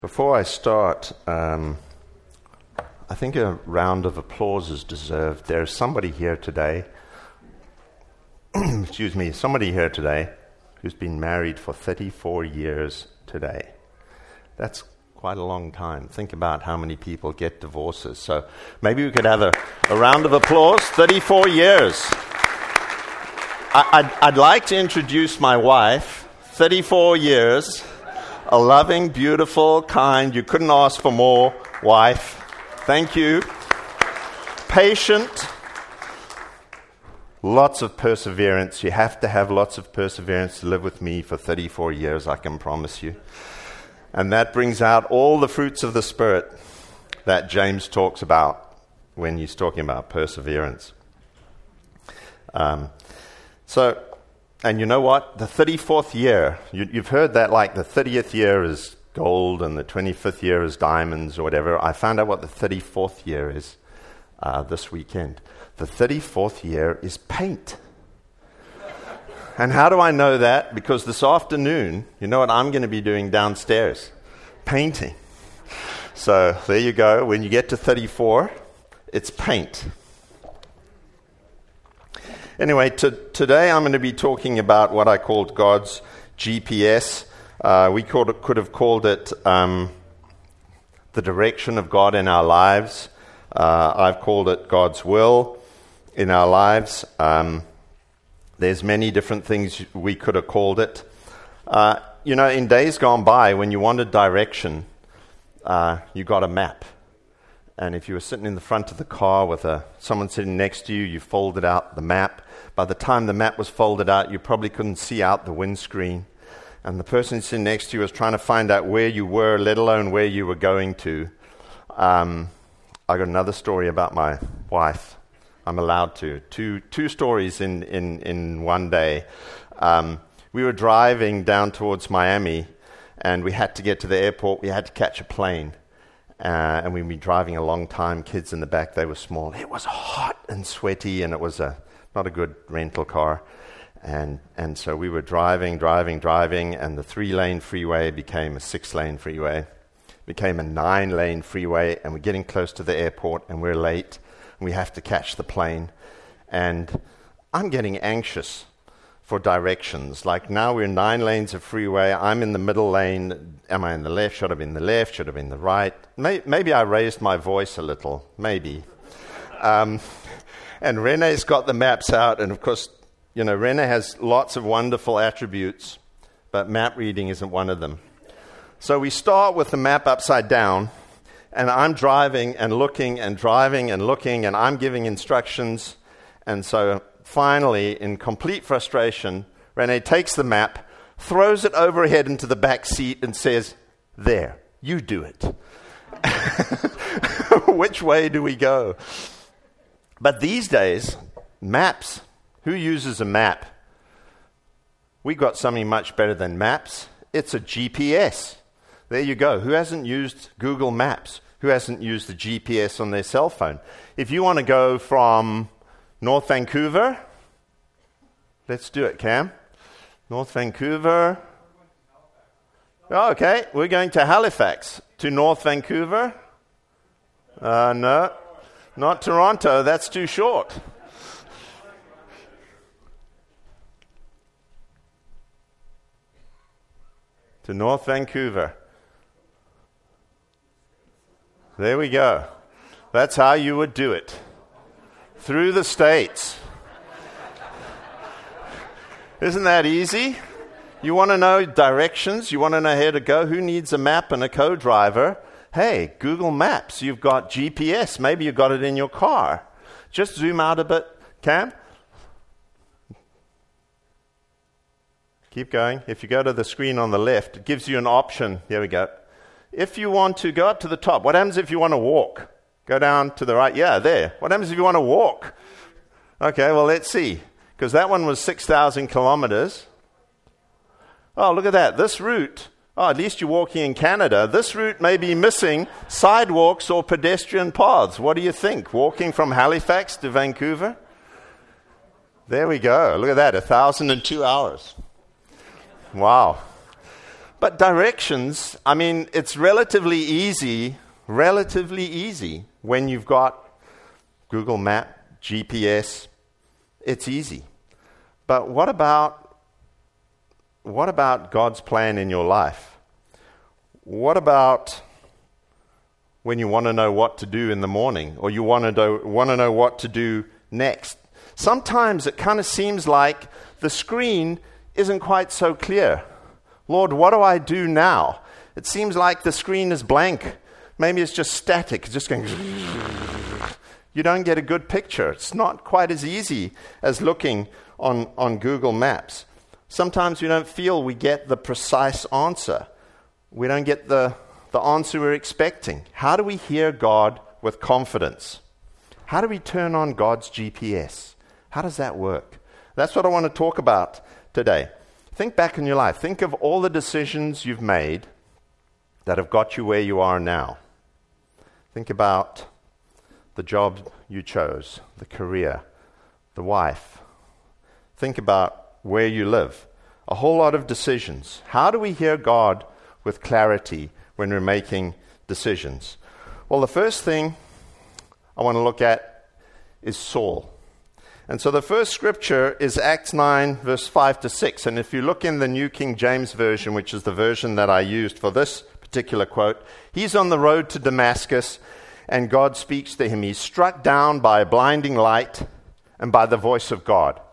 Before I start, I think a round of applause is deserved. There's somebody here today, somebody here today who's been married for 34 years today. That's quite a long time. Think about how many people get divorces. So maybe we could have a round of applause. 34 years. I'd like to introduce my wife. 34 years. A loving, beautiful, kind, you couldn't ask for more wife. Thank you. Patient. Lots of perseverance. You have to have lots of perseverance to live with me for 34 years, I can promise you. And that brings out all the fruits of the Spirit that James talks about when he's talking about perseverance. And you know what? The 34th year, you've heard that like the 30th year is gold and the 25th year is diamonds or whatever. I found out what the 34th year is this weekend. The 34th year is paint. And how do I know that? Because this afternoon, you know what I'm going to be doing downstairs? Painting. So there you go. When you get to 34, it's paint. Anyway, today I'm going to be talking about what I called God's GPS. We could have called it the direction of God in our lives. I've called it God's will in our lives. There's many different things we could have called it. In days gone by, when you wanted direction, you got a map. And if you were sitting in the front of the car with someone sitting next to you, you folded out the map. By the time the map was folded out, you probably couldn't see out the windscreen. And the person sitting next to you was trying to find out where you were, let alone where you were going to. I got another story about my wife. I'm allowed to. Two stories in one day. We were driving down towards Miami, and we had to get to the airport. We had to catch a plane. And we'd been driving a long time, kids in the back, they were small. It was hot and sweaty, and it was not a good rental car. And so we were driving, and the 3-lane freeway became a 6-lane freeway, became a 9-lane freeway, and we're getting close to the airport, and we're late, and we have to catch the plane. And I'm getting anxious for directions. Like now we're 9 lanes of freeway. I'm in the middle lane. Am I in the left? Should I be in the left? Should I be in the right? Maybe I raised my voice a little. Maybe. And Rene's got the maps out. And of course, Rene has lots of wonderful attributes, but map reading isn't one of them. So we start with the map upside down. And I'm driving and looking and driving and looking, and I'm giving instructions. And so finally, in complete frustration, Rene takes the map, throws it overhead into the back seat, and says, "There, you do it." Which way do we go? But these days, maps, who uses a map? We got something much better than maps. It's a GPS. There you go. Who hasn't used Google Maps? Who hasn't used the GPS on their cell phone? If you want to go from North Vancouver, let's do it, Cam. North Vancouver. Oh, okay, we're going to Halifax. To North Vancouver? No, not Toronto. That's too short. To North Vancouver. There we go. That's how you would do it. Through the States. Isn't that easy? You want to know directions? You want to know how to go? Who needs a map and a co-driver? Hey, Google Maps. You've got GPS. Maybe you've got it in your car. Just zoom out a bit, Cam. Keep going. If you go to the screen on the left, it gives you an option. There we go. If you want to go up to the top, what happens if you want to walk? Go down to the right. Yeah, there. What happens if you want to walk? Okay, well, let's see. Because that one was 6,000 kilometers. Oh, look at that. This route, at least you're walking in Canada. This route may be missing sidewalks or pedestrian paths. What do you think? Walking from Halifax to Vancouver? There we go. Look at that. 1,002 hours. Wow. But directions, I mean, it's relatively easy when you've got Google Map, GPS. It's easy. But what about God's plan in your life? What about when you want to know what to do in the morning, or you want to know what to do next? Sometimes it kind of seems like the screen isn't quite so clear. Lord, what do I do now? It seems like the screen is blank. Maybe it's just static. It's just going. You don't get a good picture. It's not quite as easy as looking on Google Maps. Sometimes we don't feel we get the precise answer. We don't get the answer we're expecting. How do we hear God with confidence? How do we turn on God's GPS? How does that work? That's what I want to talk about today. Think back in your life. Think of all the decisions you've made that have got you where you are now. Think about the job you chose, the career, the wife. Think about where you live. A whole lot of decisions. How do we hear God with clarity when we're making decisions? Well, the first thing I want to look at is Saul. And so the first scripture is Acts 9, verse 5 to 6. And if you look in the New King James Version, which is the version that I used for this particular quote, he's on the road to Damascus, and God speaks to him. He's struck down by a blinding light and by the voice of God.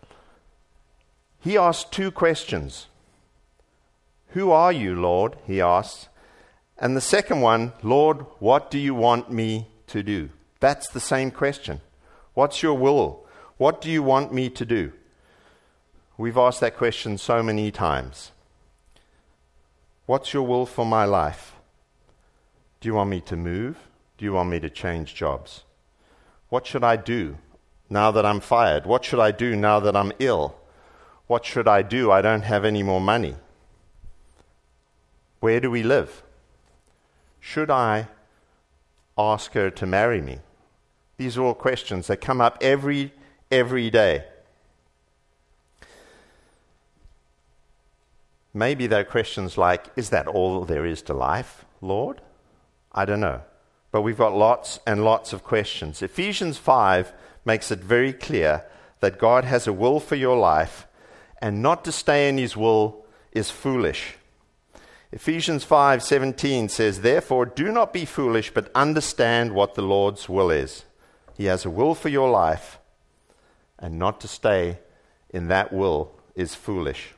He asks two questions. Who are you, Lord? He asks. And the second one, Lord, what do you want me to do? That's the same question. What's your will? What do you want me to do? We've asked that question so many times. What's your will for my life? Do you want me to move? Do you want me to change jobs? What should I do now that I'm fired? What should I do now that I'm ill? What should I do? I don't have any more money. Where do we live? Should I ask her to marry me? These are all questions that come up every day. Maybe they're questions like, is that all there is to life, Lord? I don't know. But we've got lots and lots of questions. Ephesians 5 makes it very clear that God has a will for your life, and not to stay in his will is foolish. Ephesians 5:17 says, therefore, do not be foolish, but understand what the Lord's will is. He has a will for your life, and not to stay in that will is foolish.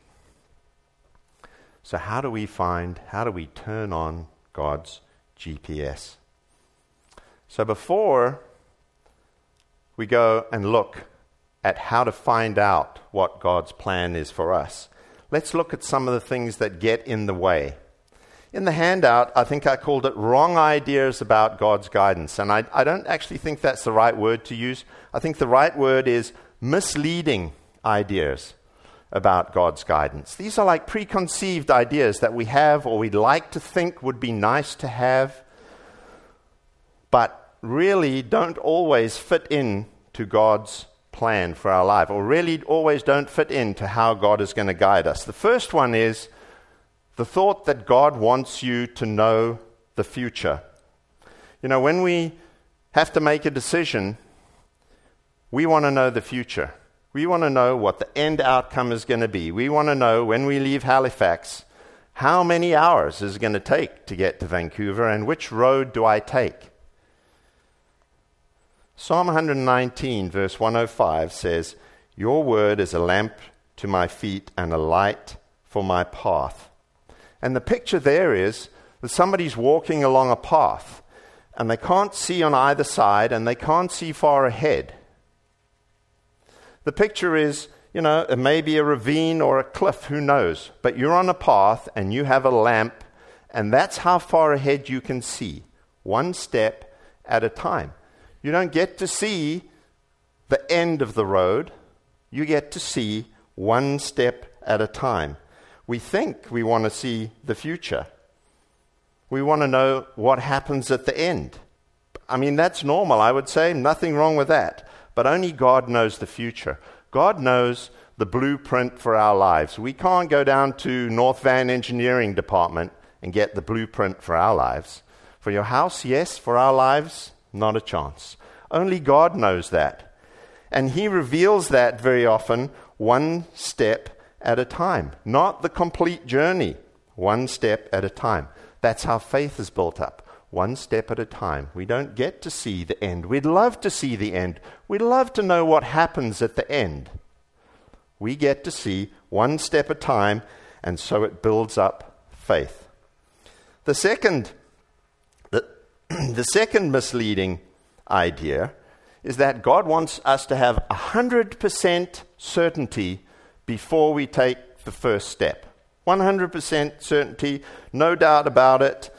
So how do we turn on God's GPS? So before we go and look at how to find out what God's plan is for us, let's look at some of the things that get in the way. In the handout, I think I called it wrong ideas about God's guidance. And I don't actually think that's the right word to use. I think the right word is misleading ideas about God's guidance. These are like preconceived ideas that we have or we'd like to think would be nice to have, but really don't always fit in to God's plan for our life, or really always don't fit into how God is going to guide us. The first one is the thought that God wants you to know the future. You know, when we have to make a decision, we want to know the future. We want to know what the end outcome is going to be. We want to know when we leave Halifax, how many hours is it going to take to get to Vancouver, and which road do I take? Psalm 119, verse 105 says, your word is a lamp to my feet and a light for my path. And the picture there is that somebody's walking along a path, and they can't see on either side, and they can't see far ahead. The picture is, you know, it may be a ravine or a cliff, who knows? But you're on a path, and you have a lamp, and that's how far ahead you can see, one step at a time. You don't get to see the end of the road. You get to see one step at a time. We think we want to see the future. We want to know what happens at the end. I mean, that's normal, I would say. Nothing wrong with that. But only God knows the future. God knows the blueprint for our lives. We can't go down to North Van Engineering Department and get the blueprint for our lives. For your house, yes. For our lives, not a chance. Only God knows that. And He reveals that very often one step at a time. Not the complete journey, one step at a time. That's how faith is built up, one step at a time. We don't get to see the end. We'd love to see the end. We'd love to know what happens at the end. We get to see one step at a time, and so it builds up faith. The second misleading idea is that God wants us to have 100% certainty before we take the first step. 100% certainty, no doubt about it.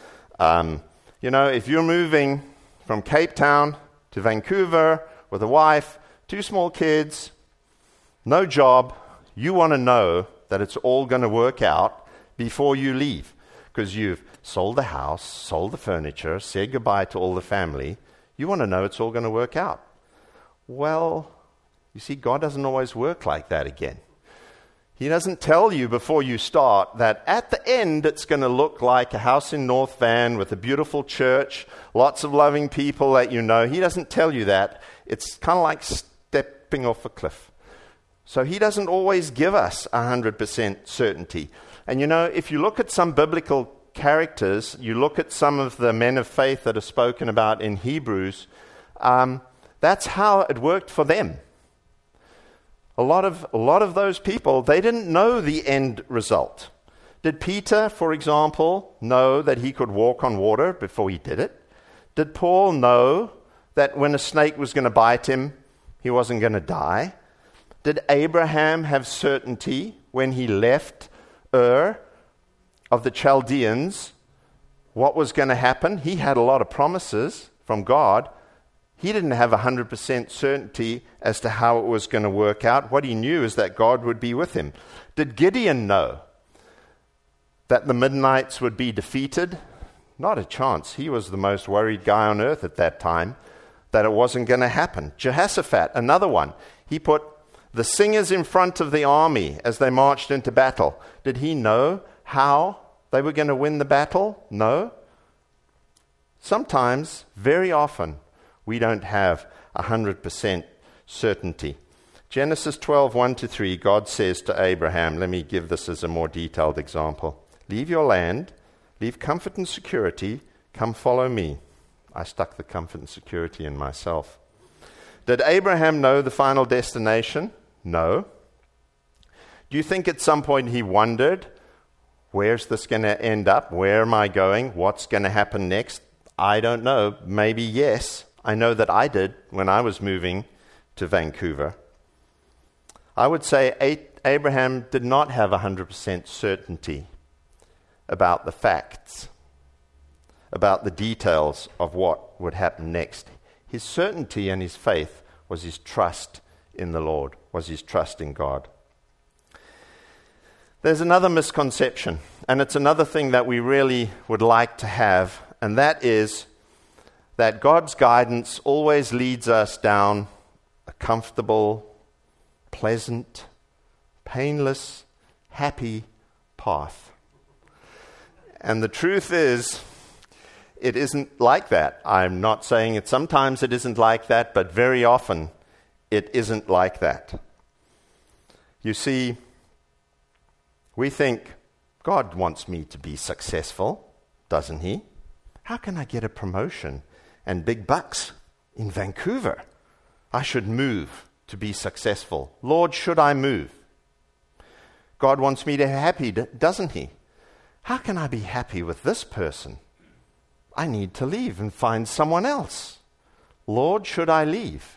If you're moving from Cape Town to Vancouver with a wife, 2 small kids, no job, you want to know that it's all going to work out before you leave, because you've sold the house, sold the furniture, said goodbye to all the family. You want to know it's all going to work out. Well, you see, God doesn't always work like that again. He doesn't tell you before you start that at the end it's going to look like a house in North Van with a beautiful church, lots of loving people that you know. He doesn't tell you that. It's kind of like stepping off a cliff. So He doesn't always give us 100% certainty. And if you look at some biblical characters, you look at some of the men of faith that are spoken about in Hebrews, that's how it worked for them. A lot of those people, they didn't know the end result. Did Peter, for example, know that he could walk on water before he did it? Did Paul know that when a snake was going to bite him, he wasn't going to die? Did Abraham have certainty when he left Ur of the Chaldeans what was going to happen? He had a lot of promises from God. He didn't have 100% certainty as to how it was going to work out. What he knew is that God would be with him. Did Gideon know that the Midianites would be defeated? Not a chance. He was the most worried guy on earth at that time that it wasn't going to happen. Jehoshaphat, another one. He put the singers in front of the army as they marched into battle. Did he know how they were going to win the battle? No. Sometimes, very often, we don't have 100% certainty. Genesis 12, 1-3, God says to Abraham, let me give this as a more detailed example. Leave your land, leave comfort and security, come follow me. I stuck the comfort and security in myself. Did Abraham know the final destination? No. Do you think at some point he wondered, where's this going to end up? Where am I going? What's going to happen next? I don't know. Maybe yes. I know that I did when I was moving to Vancouver. I would say Abraham did not have 100% certainty about the facts, about the details of what would happen next. His certainty and his faith was his trust in the Lord, was his trust in God. There's another misconception, and it's another thing that we really would like to have, and that is that God's guidance always leads us down a comfortable, pleasant, painless, happy path. And the truth is, it isn't like that. I'm not saying it. Sometimes it isn't like that, but very often it isn't like that. You see, we think, God wants me to be successful, doesn't He? How can I get a promotion and big bucks in Vancouver? I should move to be successful. Lord, should I move? God wants me to be happy, doesn't He? How can I be happy with this person? I need to leave and find someone else. Lord, should I leave?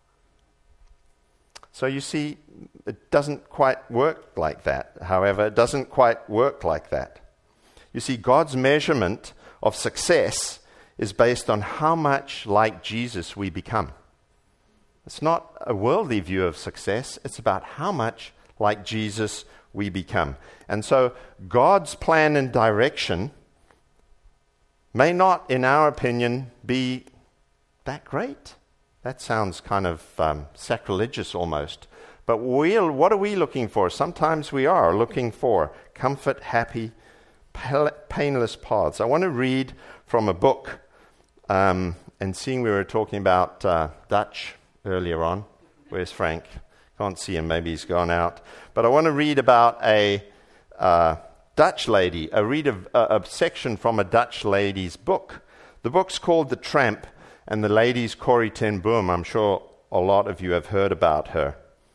So you see, it doesn't quite work like that. However, it doesn't quite work like that. You see, God's measurement of success is based on how much like Jesus we become. It's not a worldly view of success. It's about how much like Jesus we become. And so God's plan and direction may not, in our opinion, be that great. That sounds kind of sacrilegious almost. But what are we looking for? Sometimes we are looking for comfort, happy, painless paths. I want to read from a book, and seeing we were talking about Dutch earlier on. Where's Frank? Can't see him. Maybe he's gone out. But I want to read about a Dutch lady. A section from a Dutch lady's book. The book's called The Tramp, and the lady's Corrie ten Boom. I'm sure a lot of you have heard about her.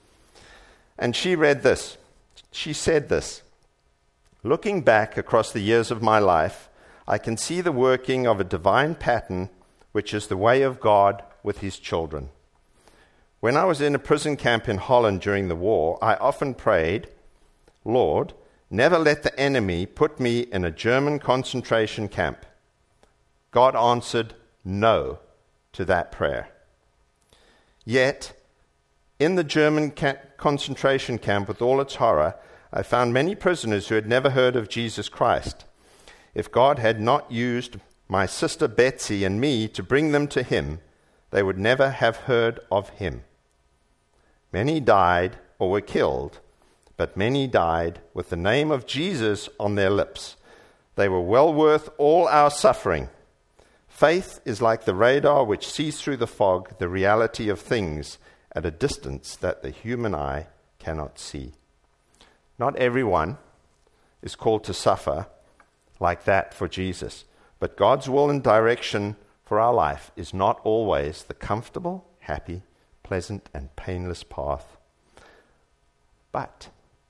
And she read this. She said this: "Looking back across the years of my life, I can see the working of a divine pattern, which is the way of God with his children. When I was in a prison camp in Holland during the war, I often prayed, 'Lord, never let the enemy put me in a German concentration camp.' God answered no to that prayer. Yet, in the German concentration camp with all its horror, I found many prisoners who had never heard of Jesus Christ. If God had not used my sister Betsy and me to bring them to him, they would never have heard of him. Many died or were killed, but many died with the name of Jesus on their lips. They were well worth all our suffering. Faith is like the radar which sees through the fog the reality of things at a distance that the human eye cannot see." Not everyone is called to suffer like that for Jesus, but God's will and direction for our life is not always the comfortable, happy, pleasant, and painless path. But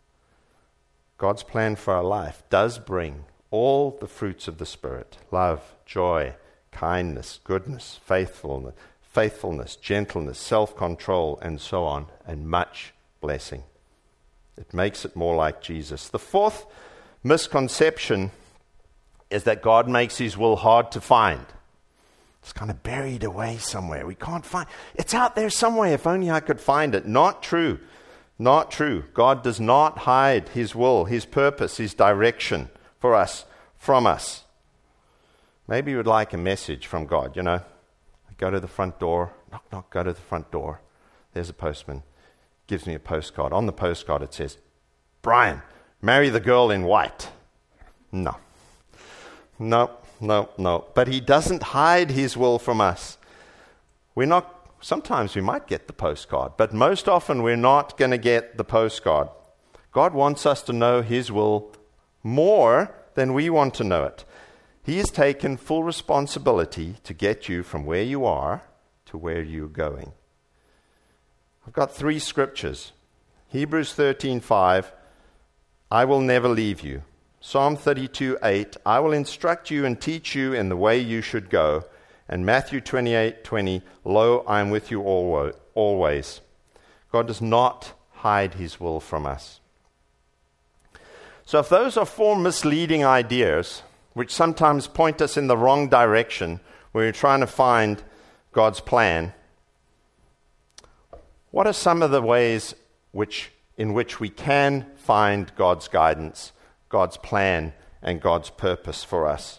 God's plan for our life does bring all the fruits of the Spirit: love, joy, kindness, goodness, faithfulness, gentleness, self-control, and so on, and much blessing. It makes it more like Jesus. The fourth misconception is that God makes his will hard to find. It's kind of buried away somewhere. We can't find it. It's out there somewhere. If only I could find it. Not true. Not true. God does not hide his will, his purpose, his direction for us from us. Maybe you would like a message from God, I go to the front door, knock, knock, go to the front door. There's a postman. Gives me a postcard. On the postcard it says, "Brian, marry the girl in white." No. But he doesn't hide his will from us. Sometimes we might get the postcard, but most often we're not going to get the postcard. God wants us to know his will more than we want to know it. He has taken full responsibility to get you from where you are to where you're going. I've got 3 scriptures. Hebrews 13:5, "I will never leave you." Psalm 32:8, "I will instruct you and teach you in the way you should go." And Matthew 28:20, "Lo, I am with you always." God does not hide his will from us. So if those are 4 misleading ideas, which sometimes point us in the wrong direction when we're trying to find God's plan, what are some of the ways in which we can find God's guidance, God's plan, and God's purpose for us?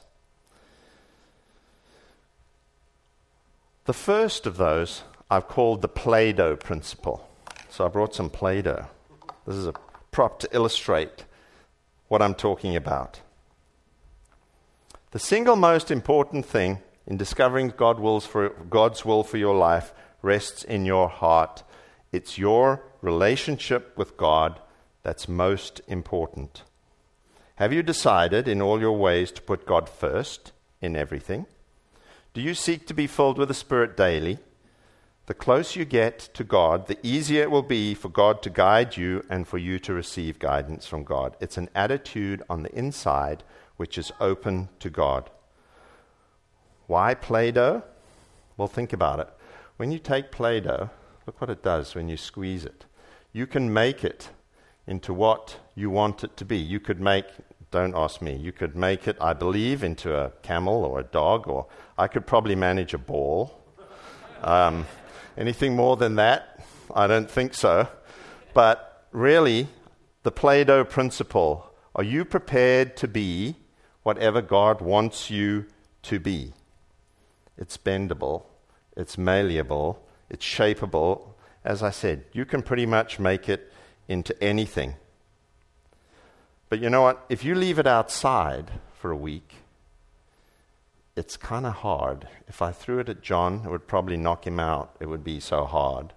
The first of those I've called the Play-Doh principle. So I brought some Play-Doh. This is a prop to illustrate what I'm talking about. The single most important thing in discovering God's will for your life rests in your heart. It's your relationship with God that's most important. Have you decided in all your ways to put God first in everything? Do you seek to be filled with the Spirit daily? The closer you get to God, the easier it will be for God to guide you and for you to receive guidance from God. It's an attitude on the inside which is open to God. Why Play-Doh? Well, think about it. When you take Play-Doh, look what it does when you squeeze it. You can make it into what you want it to be. You could make, don't ask me, you could make it, I believe, into a camel or a dog, or I could probably manage a ball. Anything more than that? I don't think so. But really, the Play-Doh principle, are you prepared to be whatever God wants you to be? It's bendable, it's malleable, it's shapeable, as I said, you can pretty much make it into anything. But you know what? If you leave it outside for a week, it's kind of hard. If I threw it at John, it would probably knock him out. It would be so hard.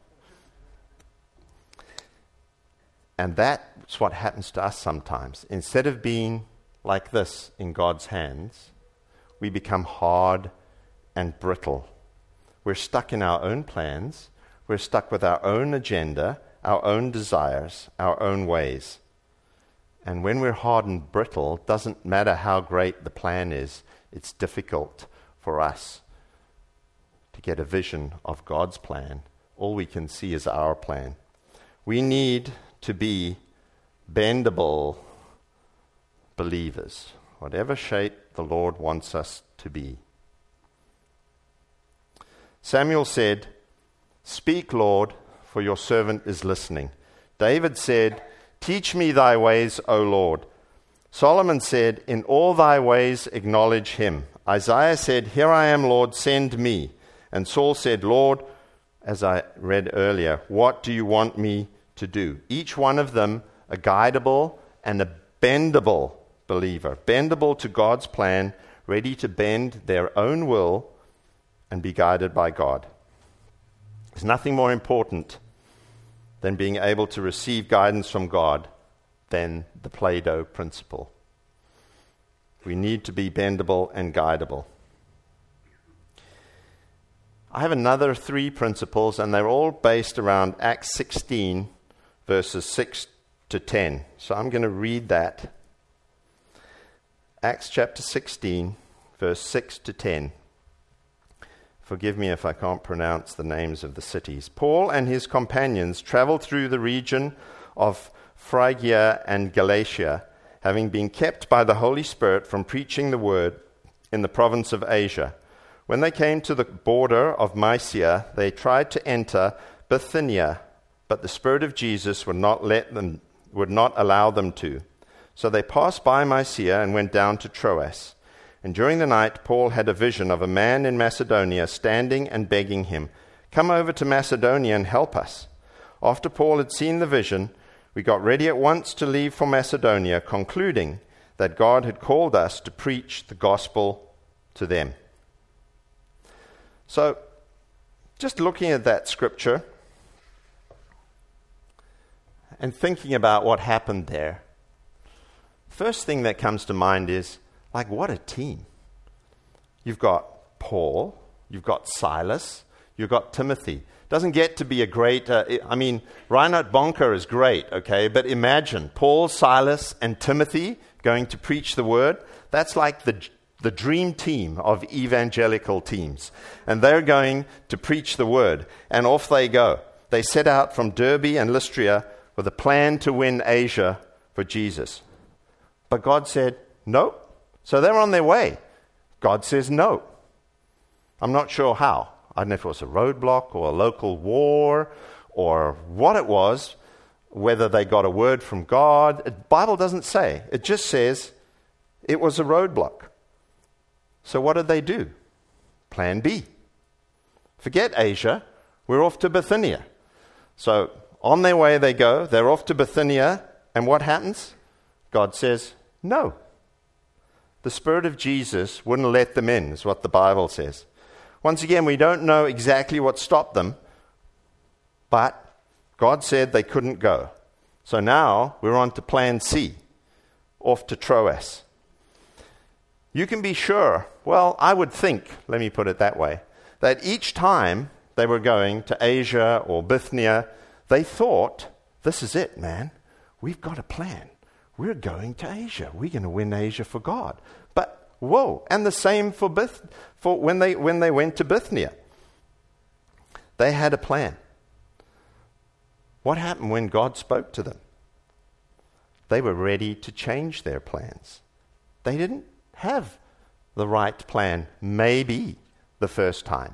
And that's what happens to us sometimes. Instead of being like this in God's hands, we become hard and brittle. We're stuck in our own plans. We're stuck with our own agenda, our own desires, our own ways. And when we're hard and brittle, it doesn't matter how great the plan is, it's difficult for us to get a vision of God's plan. All we can see is our plan. We need to be bendable believers, whatever shape the Lord wants us to be. Samuel said, "Speak, Lord, for your servant is listening." David said, "Teach me thy ways, O Lord." Solomon said, "In all thy ways acknowledge him." Isaiah said, "Here I am, Lord, send me." And Saul said, "Lord," as I read earlier, "what do you want me to do?" Each one of them a guidable and a bendable believer, bendable to God's plan, ready to bend their own will and be guided by God. There's nothing more important than being able to receive guidance from God than the Play-Doh principle. We need to be bendable and guidable. I have another 3 principles, and they're all based around Acts 16, verses 6 to 10. So I'm going to read that. Acts chapter 16, verse 6 to 10. Forgive me if I can't pronounce the names of the cities. Paul and his companions traveled through the region of Phrygia and Galatia, having been kept by the Holy Spirit from preaching the word in the province of Asia. When they came to the border of Mysia, they tried to enter Bithynia, but the Spirit of Jesus would not allow them to. So they passed by Mysia and went down to Troas. And during the night, Paul had a vision of a man in Macedonia standing and begging him, "Come over to Macedonia and help us." After Paul had seen the vision, we got ready at once to leave for Macedonia, concluding that God had called us to preach the gospel to them. So, just looking at that scripture and thinking about what happened there, first thing that comes to mind is, like, what a team. You've got Paul, you've got Silas, you've got Timothy. Doesn't get to be a great, Reinhard Bonker is great, okay? But imagine Paul, Silas, and Timothy going to preach the word. That's like the dream team of evangelical teams. And they're going to preach the word. And off they go. They set out from Derbe and Lystra with a plan to win Asia for Jesus. But God said, no. So they're on their way. God says no. I'm not sure how. I don't know if it was a roadblock or a local war or what it was, whether they got a word from God. The Bible doesn't say. It just says it was a roadblock. So what did they do? Plan B. Forget Asia. We're off to Bithynia. So on their way they go. They're off to Bithynia. And what happens? God says no. The Spirit of Jesus wouldn't let them in, is what the Bible says. Once again, we don't know exactly what stopped them, but God said they couldn't go. So now we're on to plan C, off to Troas. You can be sure, well, I would think, let me put it that way, that each time they were going to Asia or Bithynia, they thought, this is it, man. We've got a plan. We're going to Asia. We're going to win Asia for God. But, whoa, and the same for when they went to Bithynia. They had a plan. What happened when God spoke to them? They were ready to change their plans. They didn't have the right plan, maybe the first time,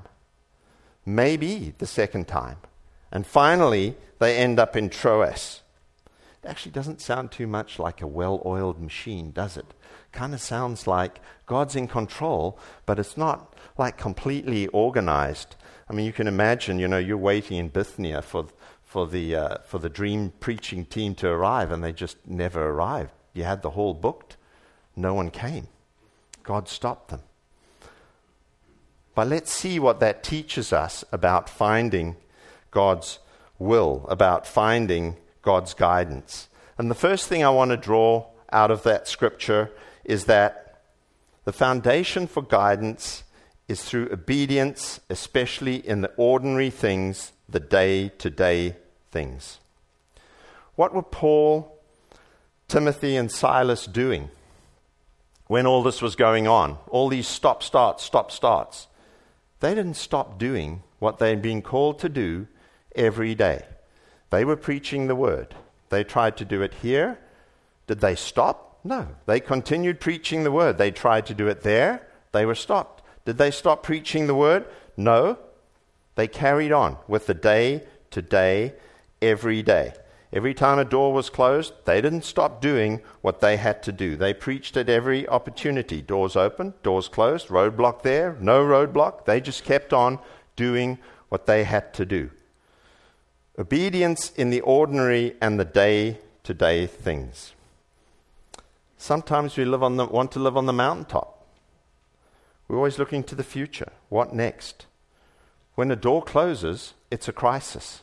maybe the second time. And finally, they end up in Troas. It actually doesn't sound too much like a well-oiled machine, does it? Kind of sounds like God's in control, but it's not like completely organized. I mean, you can imagine, you're waiting in Bithynia for the dream preaching team to arrive, and they just never arrived. You had the hall booked. No one came. God stopped them. But let's see what that teaches us about finding God's will, about finding God's guidance. And the first thing I want to draw out of that scripture is that the foundation for guidance is through obedience, especially in the ordinary things, the day-to-day things. What were Paul, Timothy, and Silas doing when all this was going on? All these stop-starts. They didn't stop doing what they'd been called to do every day. They were preaching the word. They tried to do it here. Did they stop? No. They continued preaching the word. They tried to do it there. They were stopped. Did they stop preaching the word? No. They carried on with the day-to-day, every day. Every time a door was closed, they didn't stop doing what they had to do. They preached at every opportunity. Doors open, doors closed, roadblock there, no roadblock. They just kept on doing what they had to do. Obedience in the ordinary and the day-to-day things. Sometimes we want to live on the mountaintop. We're always looking to the future. What next? When a door closes, it's a crisis.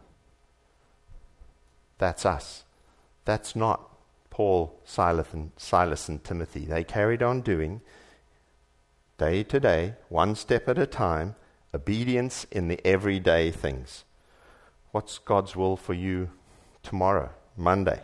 That's us. That's not Paul, Silas, and Timothy. They carried on doing, day to day, one step at a time, obedience in the everyday things. What's God's will for you tomorrow, Monday?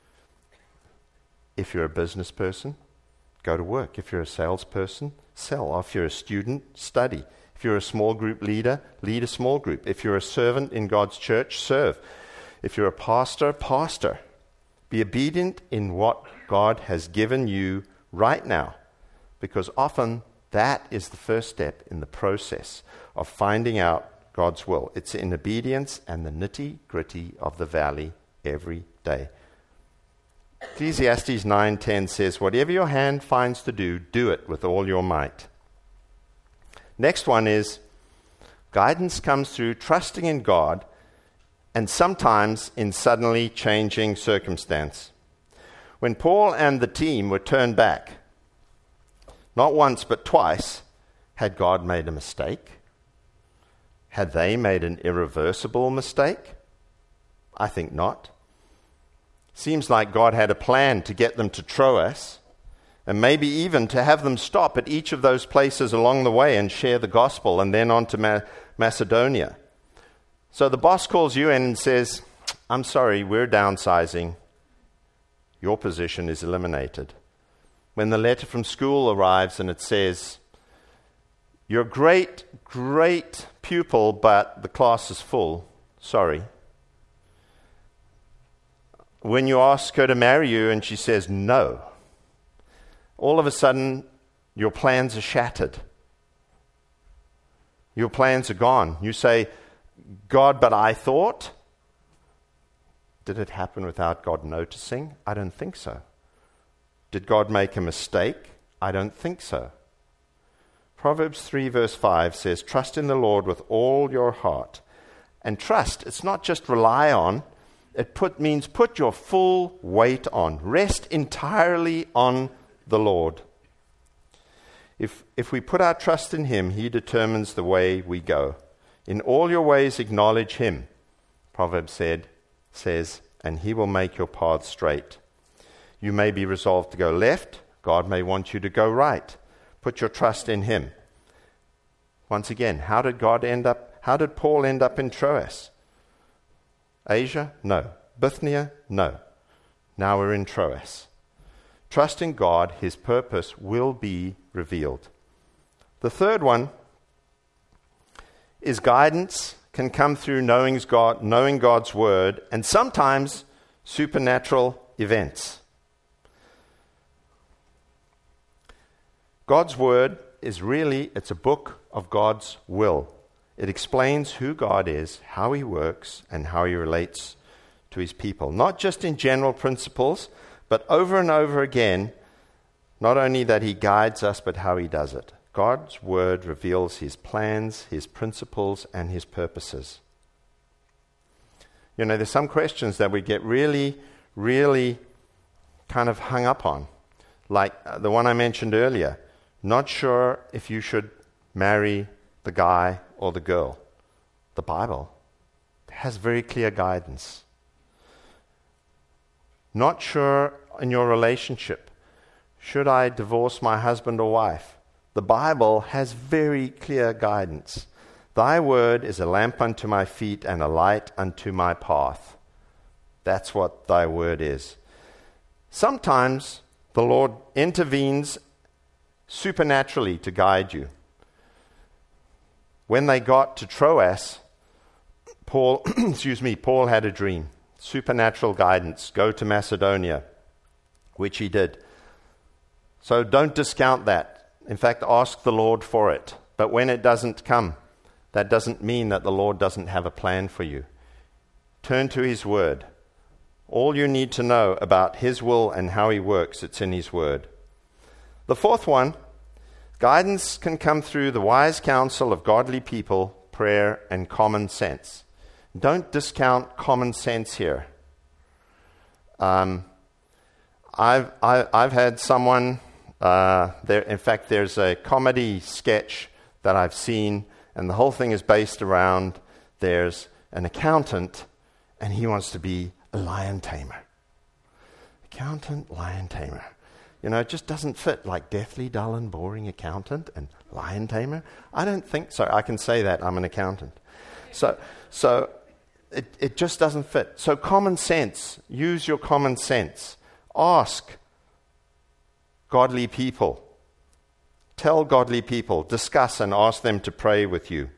If you're a business person, go to work. If you're a salesperson, sell. If you're a student, study. If you're a small group leader, lead a small group. If you're a servant in God's church, serve. If you're a pastor, pastor. Be obedient in what God has given you right now, because often that is the first step in the process of finding out God's will. It's in obedience and the nitty-gritty of the valley every day. Ecclesiastes 9:10 says, "Whatever your hand finds to do, do it with all your might." Next one is, guidance comes through trusting in God and sometimes in suddenly changing circumstance. When Paul and the team were turned back, not once but twice, had God made a mistake? Had they made an irreversible mistake? I think not. Seems like God had a plan to get them to Troas, and maybe even to have them stop at each of those places along the way and share the gospel, and then on to Macedonia. So the boss calls you in and says, "I'm sorry, we're downsizing. Your position is eliminated." When the letter from school arrives and it says, "You're a great pupil, but the class is full. Sorry." When you ask her to marry you and she says no, all of a sudden your plans are shattered. Your plans are gone. You say, "God, but I thought." Did it happen without God noticing? I don't think so. Did God make a mistake? I don't think so. Proverbs 3 verse 5 says, "Trust in the Lord with all your heart." And trust, it's not just rely on. It means put your full weight on. Rest entirely on the Lord. If we put our trust in Him, He determines the way we go. "In all your ways acknowledge Him," Proverbs says, "and He will make your path straight." You may be resolved to go left. God may want you to go right. Put your trust in Him. Once again, how did Paul end up in Troas? Asia? No. Bithynia? No. Now we're in Troas. Trust in God, His purpose will be revealed. The third one is guidance can come through knowing God's word, and sometimes supernatural events. God's word it's a book of God's will. It explains who God is, how He works, and how He relates to his people. Not just in general principles, but over and over again, not only that he guides us, but how he does it. God's word reveals his plans, his principles, and his purposes. You know, there's some questions that we get really, really kind of hung up on. Like the one I mentioned earlier. Not sure if you should marry the guy or the girl. The Bible has very clear guidance. Not sure in your relationship. Should I divorce my husband or wife? The Bible has very clear guidance. Thy word is a lamp unto my feet and a light unto my path. That's what thy word is. Sometimes the Lord intervenes supernaturally to guide you. When they got to Troas, Paul had a dream. Supernatural guidance. Go to Macedonia, which he did. So don't discount that. In fact, ask the Lord for it. But when it doesn't come, that doesn't mean that the Lord doesn't have a plan for you. Turn to his word. All you need to know about his will and how he works, it's in his word. The fourth one, guidance can come through the wise counsel of godly people, prayer, and common sense. Don't discount common sense here. I've had someone, in fact, there's a comedy sketch that I've seen, and the whole thing is based around there's an accountant, and he wants to be a lion tamer. Accountant, lion tamer. You know, it just doesn't fit, like deathly dull and boring accountant and lion tamer. I don't think so. I can say that, I'm an accountant. So it just doesn't fit. So common sense, use your common sense. Ask godly people. Tell godly people, discuss and ask them to pray with you.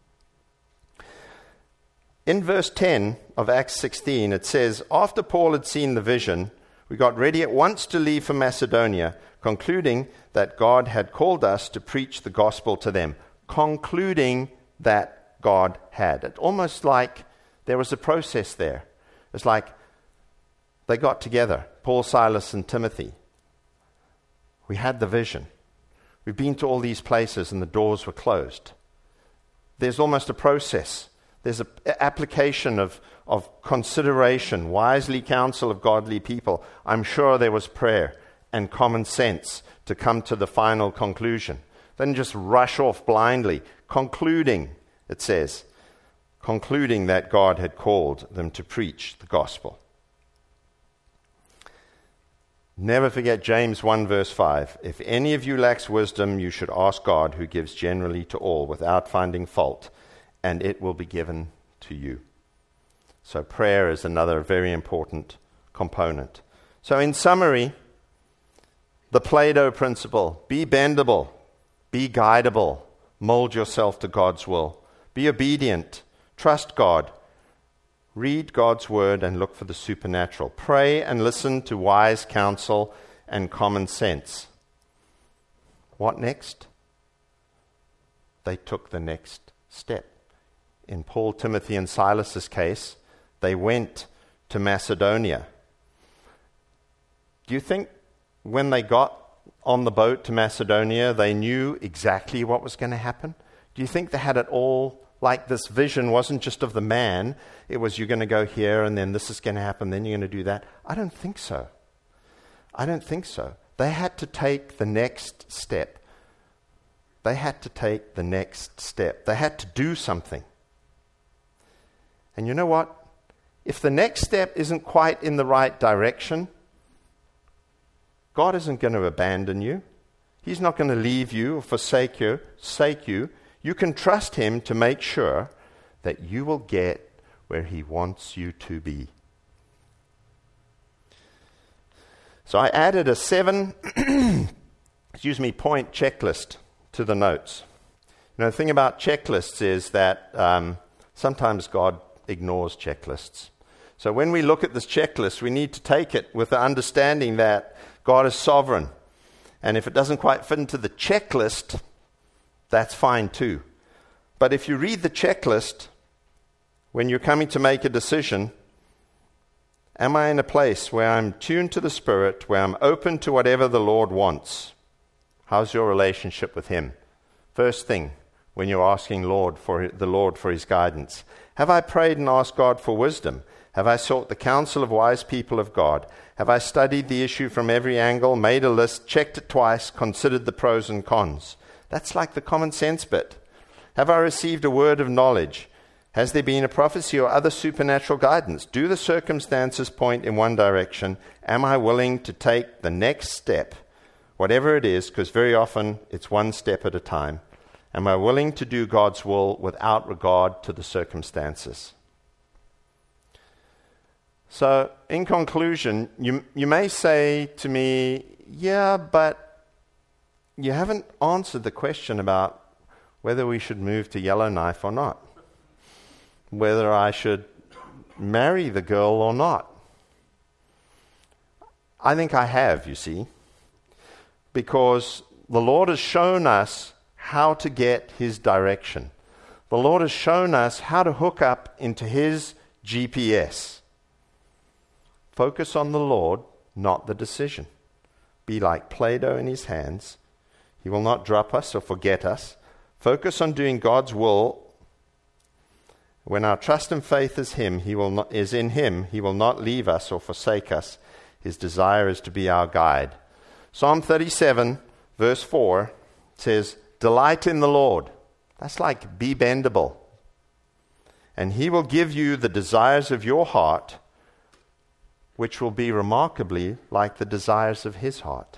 In verse 10 of Acts 16, it says, after Paul had seen the vision, we got ready at once to leave for Macedonia, concluding that God had called us to preach the gospel to them. Concluding that God had. It's almost like there was a process there. It's like they got together, Paul, Silas, and Timothy. We had the vision. We've been to all these places and the doors were closed. There's almost a process. There's an application of consideration, wisely counsel of godly people. I'm sure there was prayer and common sense to come to the final conclusion. Then just rush off blindly, concluding, it says, concluding that God had called them to preach the gospel. Never forget James 1 verse 5. If any of you lacks wisdom, you should ask God, who gives generally to all without finding fault, and it will be given to you. So prayer is another very important component. So in summary, the Plato principle: be bendable, be guidable, mold yourself to God's will, be obedient, trust God, read God's word and look for the supernatural. Pray and listen to wise counsel and common sense. What next? They took the next step. In Paul, Timothy, and Silas's case, they went to Macedonia. Do you think when they got on the boat to Macedonia, they knew exactly what was going to happen? Do you think they had it all? Like this vision wasn't just of the man, it was you're going to go here and then this is going to happen, then you're going to do that. I don't think so. I don't think so. They had to take the next step. They had to take the next step. They had to do something. And you know what? If the next step isn't quite in the right direction, God isn't going to abandon you. He's not going to leave you or forsake you. You can trust him to make sure that you will get where he wants you to be. So I added a 7-point checklist to the notes. You know, the thing about checklists is that sometimes God ignores checklists. So when we look at this checklist, we need to take it with the understanding that God is sovereign. And if it doesn't quite fit into the checklist, that's fine too. But if you read the checklist, when you're coming to make a decision, Am I in a place where I'm tuned to the Spirit, where I'm open to whatever the Lord wants? How's your relationship with Him? First thing, when you're asking the Lord for His guidance. Have I prayed and asked God for wisdom? Have I sought the counsel of wise people of God? Have I studied the issue from every angle, made a list, checked it twice, considered the pros and cons? That's like the common sense bit. Have I received a word of knowledge? Has there been a prophecy or other supernatural guidance? Do the circumstances point in one direction? Am I willing to take the next step, whatever it is, because very often it's one step at a time? Am I willing to do God's will without regard to the circumstances? So, in conclusion, you may say to me, yeah, but you haven't answered the question about whether we should move to Yellowknife or not. Whether I should marry the girl or not. I think I have, you see, because the Lord has shown us how to get His direction. The Lord has shown us how to hook up into His GPS. Focus on the Lord, not the decision. Be like Play-Doh in His hands. He will not drop us or forget us. Focus on doing God's will. When our trust and faith is in Him, He will not leave us or forsake us. His desire is to be our guide. Psalm 37, verse 4 says, delight in the Lord. That's like be bendable. And He will give you the desires of your heart, which will be remarkably like the desires of His heart.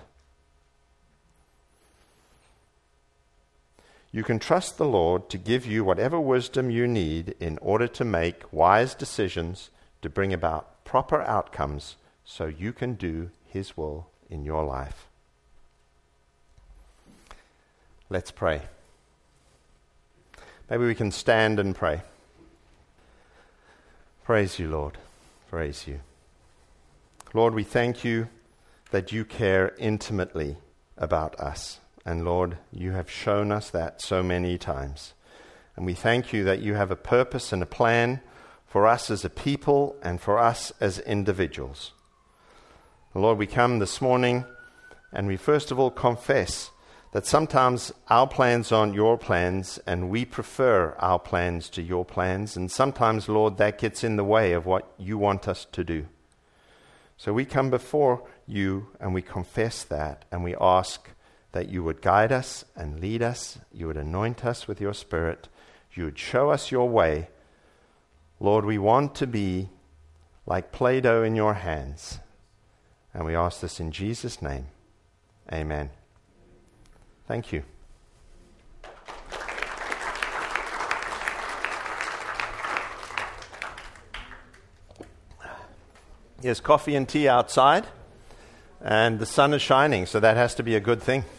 You can trust the Lord to give you whatever wisdom you need in order to make wise decisions to bring about proper outcomes so you can do His will in your life. Let's pray. Maybe we can stand and pray. Praise you, Lord. Praise you. Lord, we thank you that you care intimately about us. And Lord, you have shown us that so many times. And we thank you that you have a purpose and a plan for us as a people and for us as individuals. Lord, we come this morning and we first of all confess that sometimes our plans aren't your plans and we prefer our plans to your plans. And sometimes, Lord, that gets in the way of what you want us to do. So we come before you and we confess that and we ask that you would guide us and lead us, you would anoint us with your Spirit, you would show us your way. Lord, we want to be like Play-Doh in your hands. And we ask this in Jesus' name. Amen. Thank you. There's coffee and tea outside, and the sun is shining, so that has to be a good thing.